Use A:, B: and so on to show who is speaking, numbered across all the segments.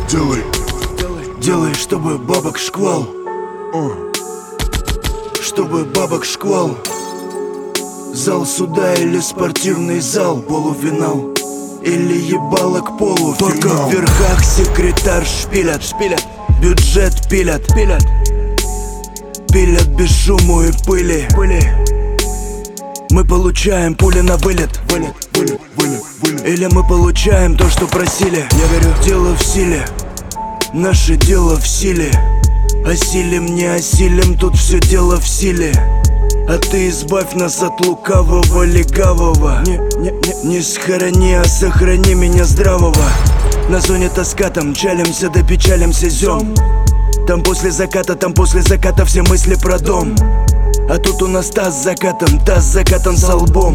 A: Делай, делай, чтобы бабок шквал, чтобы бабок шквал. Зал суда или спортивный зал, полуфинал или ебало к полу. Только в верхах секретарь шпилят, бюджет пилят, пилят без шума и пыли. Мы получаем пули на вылет, или мы получаем то, что просили. Я верю, дело в силе, наше дело в силе. Осилим, не осилим, тут все дело в силе. А ты избавь нас от лукавого, легавого. Не схорони, а сохрани меня здравого. На зоне тоска, там чалимся, да печалимся зем. Там после заката все мысли про дом. А тут у нас таз закатан со лбом.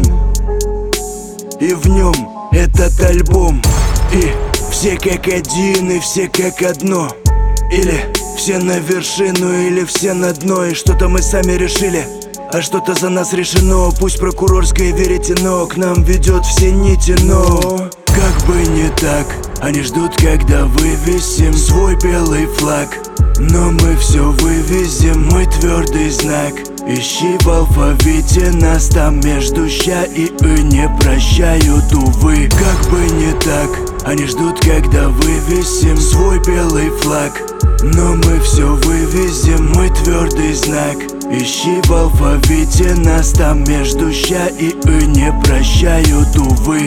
A: И в нем этот альбом. И все как один, и все как одно. Или все на вершину, или все на дно. И что-то мы сами решили, а что-то за нас решено. Пусть прокурорское веретено к нам ведет все нити, но как бы не так, они ждут, когда вывесим свой белый флаг. Но мы все вывезем, мы твердый знак. Ищи в алфавите нас, там между ща и не прощают, увы. Как бы не так, они ждут, когда вывесим свой белый флаг. Но мы все вывезем, мы твердый знак. Ищи в алфавите нас, там между ща и не прощают, увы.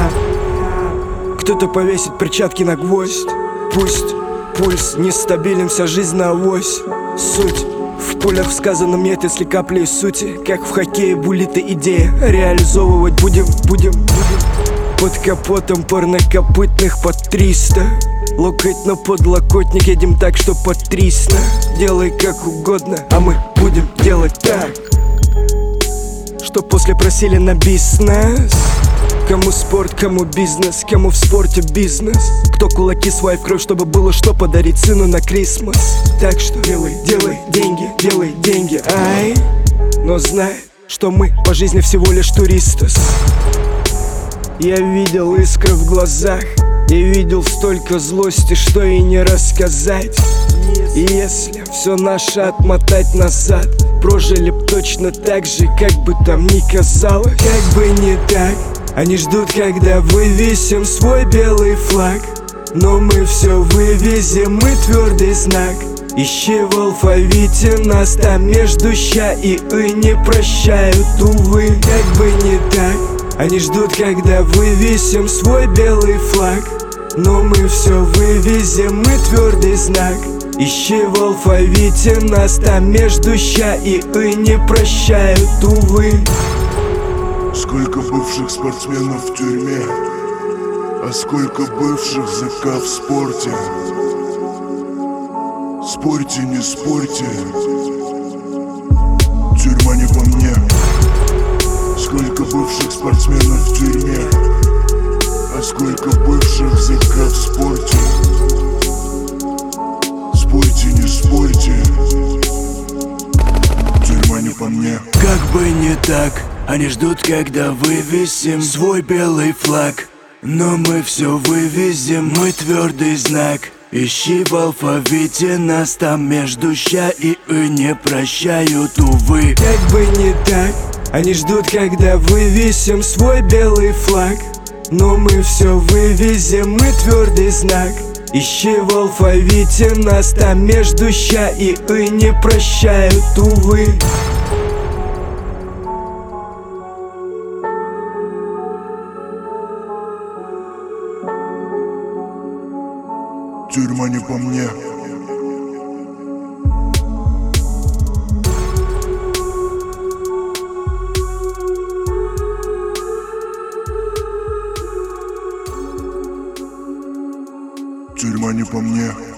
B: Кто-то повесит перчатки на гвоздь. Пусть пульс нестабилен, вся жизнь на авось. Суть в пулях, в сказанном нет, если капли из сути. Как в хоккее булиты идея, реализовывать будем. Под капотом парнокопытных под 300. Локоть на подлокотник, едем так, что под 300. Делай как угодно, а мы будем делать так, что после просили на бизнес. Кому спорт, кому бизнес, кому в спорте бизнес. Кто кулаки свои в кровь, чтобы было что подарить сыну на Крисмас. Так что делай деньги, ай. Но знай, что мы по жизни всего лишь туристос. Я видел искры в глазах, я видел столько злости, что и не рассказать. И если все наше отмотать назад, прожили б точно так же, как бы там ни казалось. Как бы не так, они ждут, когда вывесим свой белый флаг. Но мы все вывезем, мы твердый знак. Ищи в алфавите нас, там между ща и не прощают, увы. Как бы не так, они ждут, когда вывесим свой белый флаг. Но мы все вывезем, мы твердый знак. Ищи в алфавите нас, там между ща и не прощают, увы.
A: Сколько бывших спортсменов в тюрьме, а сколько бывших ЗК в спорте. Спорьте, не спорьте, тюрьма не по мне. Сколько бывших спортсменов в тюрьме, а сколько бывших ЗК в спорте. Спорьте, не спорьте, тюрьма не по мне.
C: Как бы не так, они ждут, когда вывесим свой белый флаг. Но мы все вывезем, мы твердый знак. Ищи в алфавите нас, там между ща и не прощают, увы.
B: Как бы не так, они ждут, когда вывесим свой белый флаг. Но мы все вывезем, мы твердый знак. Ищи в алфавите нас, там между ща и не прощают, увы.
A: Тюрьма не по мне. Тюрьма не по мне.